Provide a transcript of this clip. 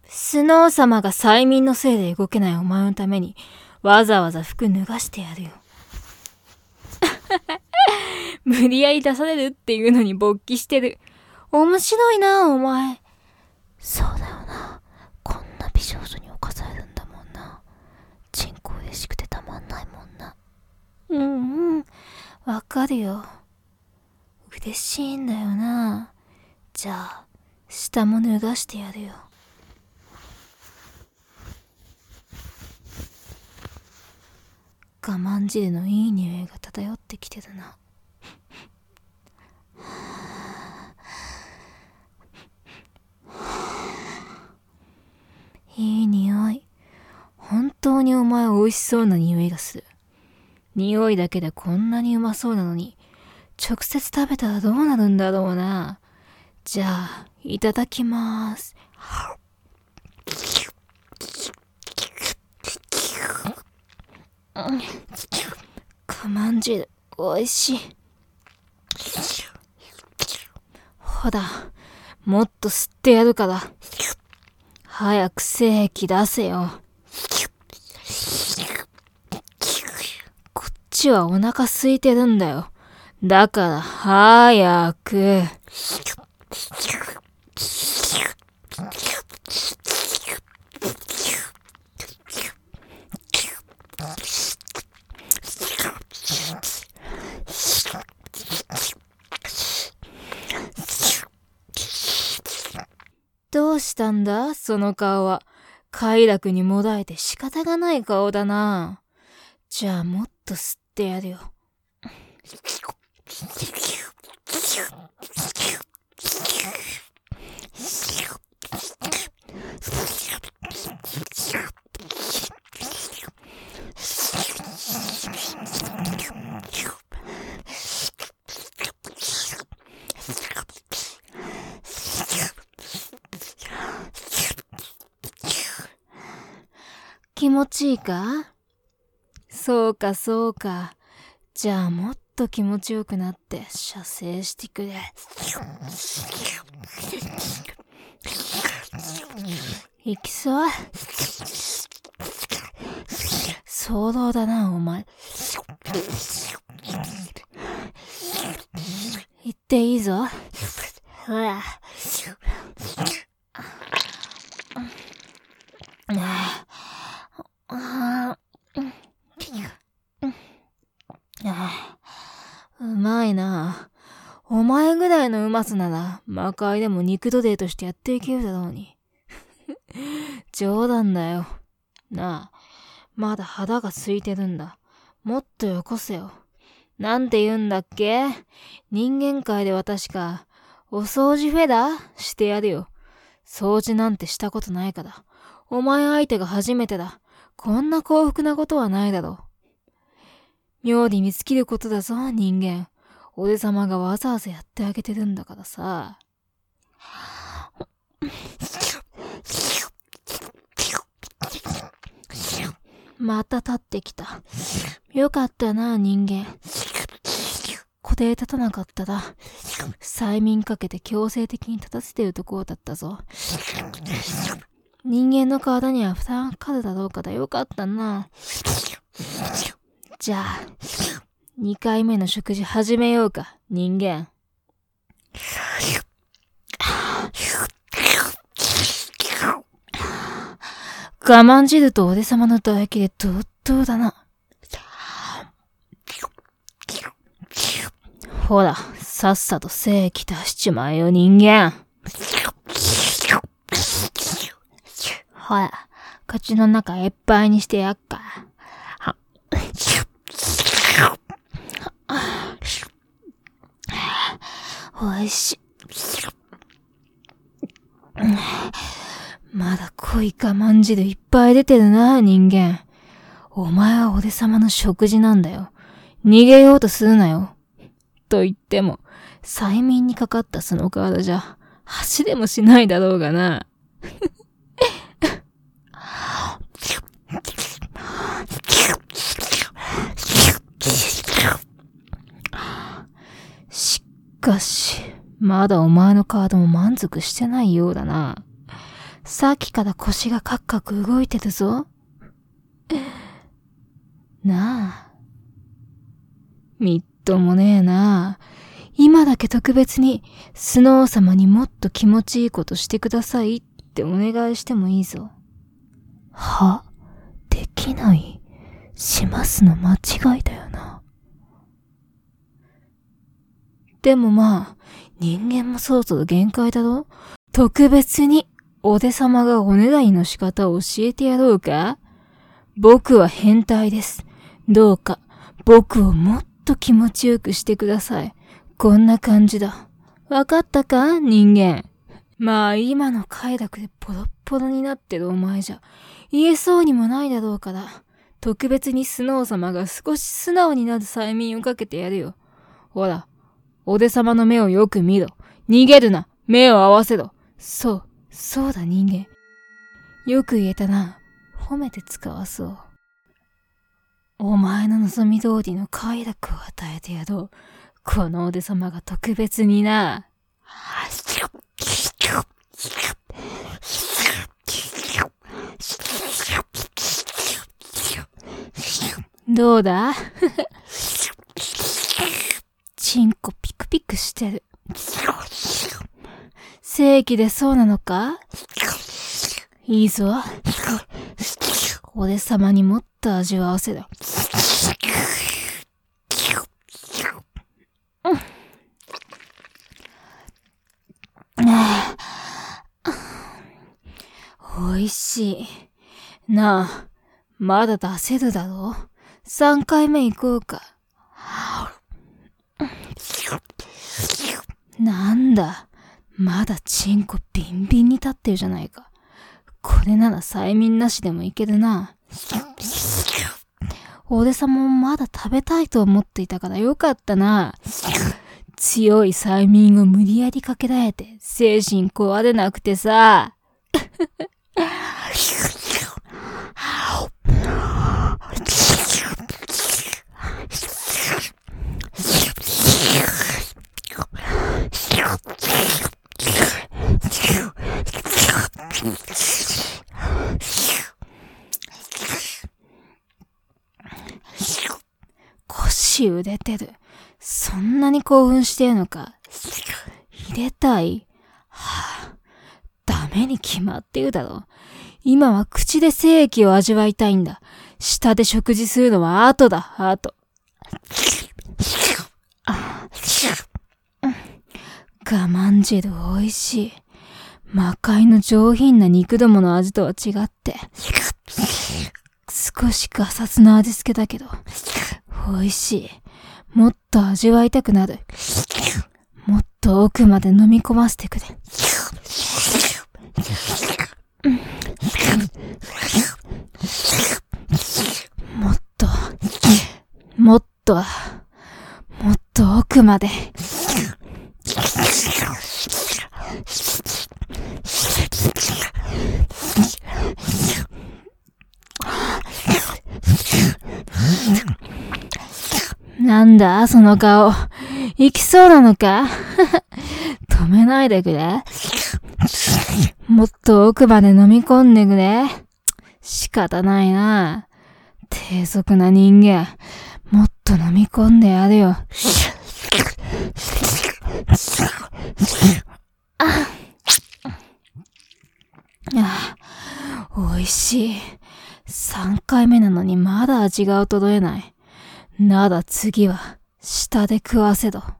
スノー様が催眠のせいで動けないお前のために、わざわざ服脱がしてやるよ。無理やり出されるっていうのに勃起してる。面白いな、お前。 そうだよな。こんな美少女に侵されるんだもんな。チンコ嬉しくてたまんないもんな。 わかるよ。嬉しいんだよな。じゃあ、下も脱がしてやるよ。我慢汁のいい匂いが漂ってきてるな。いい匂い。本当にお前美味しそうな匂いがする。匂いだけでこんなにうまそうなのに、直接食べたらどうなるんだろうな。じゃあ、いただきます。我慢汁、美味しい。ほら、もっと吸ってやるから。早く精液出せよ。こっちはお腹空いてるんだよ。だから早く。どうしたんだその顔は。快楽にもだえて仕方がない顔だな。じゃあもっと吸ってやるよ。気持ちいいか？そうかそうか。じゃあもっと気持ちよくなって射精してくれ。いきそう？騒動だなお前。言っていいぞ。ほら。うまいな。お前ぐらいのうまさなら魔界でも肉奴隷としてやっていけるだろうに。冗談だよ。なあ、まだ肌が空いてるんだ。もっとよこせよ。なんて言うんだっけ？人間界では確かお掃除フェラーしてやるよ。掃除なんてしたことないから。お前相手が初めてだ。こんな幸福なことはないだろう。妙に見つけることだぞ、人間。俺様がわざわざやってあげてるんだからさ。また立ってきた。よかったな、人間。固定立たなかったら、催眠かけて強制的に立たせてるところだったぞ。人間の体には負担かかるだろうからよかったな。じゃあ、2回目の食事始めようか、人間。我慢汁と俺様の唾液でどっとだな。ほら、さっさと精液出しちまえよ、人間。ほら、口の中いっぱいにしてやっから。おいしい。まだ濃い我慢汁いっぱい出てるな、人間。お前は俺様の食事なんだよ。逃げようとするなよ。と言っても、催眠にかかったその体じゃ、走れもしないだろうがな。しかし、まだお前の体も満足してないようだな。 さっきから腰がカクカク動いてるぞ。なあ。みっともねえな。今だけ特別にスノー様にもっと気持ちいいことしてくださいってお願いしてもいいぞ。 は？できない。しますの間違いだよな。 でもまあ、人間もそろそろ限界だろ。特別におで様がおねだりの仕方を教えてやろうか。僕は変態です。どうか僕をもっと気持ちよくしてください。こんな感じだ。わかったか人間。まあ今の快楽でポロッポロになってるお前じゃ言えそうにもないだろうから、特別にスノー様が少し素直になる催眠をかけてやるよ。ほら、おで様の目をよく見ろ。逃げるな。目を合わせろ。そうだ人間。よく言えたな。褒めて使わそう。お前の望み通りの快楽を与えてやろう。このおで様が特別にな。どうだチンコピクピクしてる。正気でそうなのか？いいぞ。おで様にもっと味わわせろ。おいしい。なあ、まだ出せるだろう？3回目行こうか。なんだ、まだチンコビンビンに立ってるじゃないか。これなら催眠なしでもいけるな。おで様もまだ食べたいと思っていたからよかったな。強い催眠を無理やりかけられて精神壊れなくてさ。腰売れてる。そんなに興奮してるのか。入れたい？はあ、ダメに決まってるだろ。今は口で精液を味わいたいんだ。舌で食事するのは後だ、後。我慢汁美味しい。魔界の上品な肉どもの味とは違って、少しガサツな味付けだけど、美味しい。もっと味わいたくなる。もっと奥まで飲み込ませてくれ。もっと奥まで。なんだその顔。行きそうなのか？止めないでくれ。もっと奥まで飲み込んでくれ。仕方ないな。低俗な人間。もっと飲み込んでやるよ。おいしい。3回目なのにまだ味が衰えない。なら次は舌で食わせろ。